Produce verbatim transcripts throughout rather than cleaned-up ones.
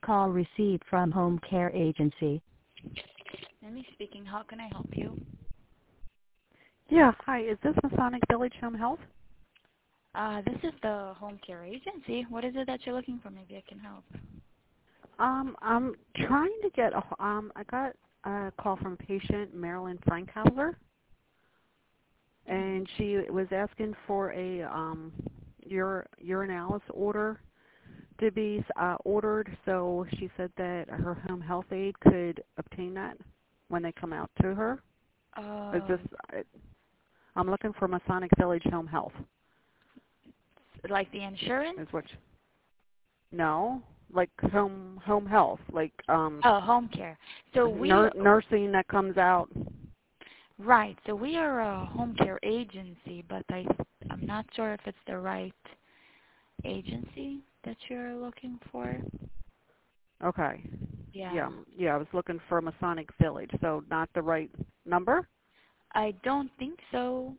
call received from Home Care Agency. Amy speaking. How can I help you? Yeah, hi. Is this Masonic Village Home Health? Uh, this is the Home Care Agency. What is it that you're looking for? Maybe I can help. Um, I'm trying to get a. Um, I got a call from patient Marilyn Frankhauser, and she was asking for a um, ur urinalysis order to be uh, ordered. So she said that her home health aide could obtain that when they come out to her. Uh, Is this? I'm looking for Masonic Village Home Health. like the insurance? Is what? No, like home home health, like um. Oh, home care. So we Nur nursing that comes out. right. So we are a home care agency, but I I'm not sure if it's the right agency that you're looking for. Okay. Yeah. Yeah, yeah. I was looking for Masonic Village, so not the right number. I don't think so.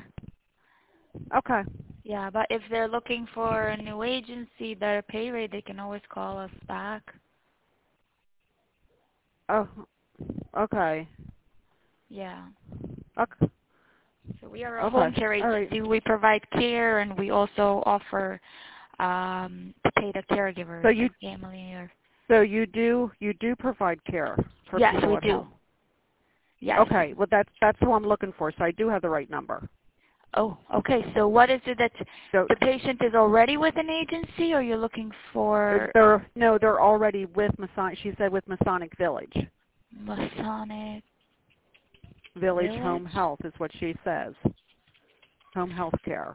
Okay. Yeah, but if they're looking for a new agency, their pay rate, they can always call us back. Oh. Okay. Yeah. Okay. So we are a home Okay. care All right. agency. We provide care, and we also offer um, to pay the caregivers, So you like family or. so you do you do provide care for Yes, people we at do. home. Yes. Okay. Well, that's that's who I'm looking for. So I do have the right number. Oh, okay. So what is it that So the patient is already with an agency, or you're looking for they're no, they're already with Masonic. She said with Masonic Village. Masonic Village Village? Home Health is what she says. Home health care.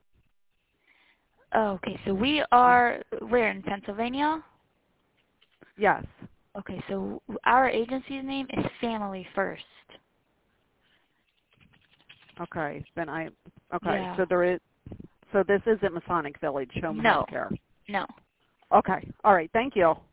Oh, okay. So we are. Where in Pennsylvania? Yes. Okay. So our agency's name is Family First. Okay. Then I. Okay. Yeah. So there is. So this isn't Masonic Village Home Health No. Care. No. Okay. All right. Thank you.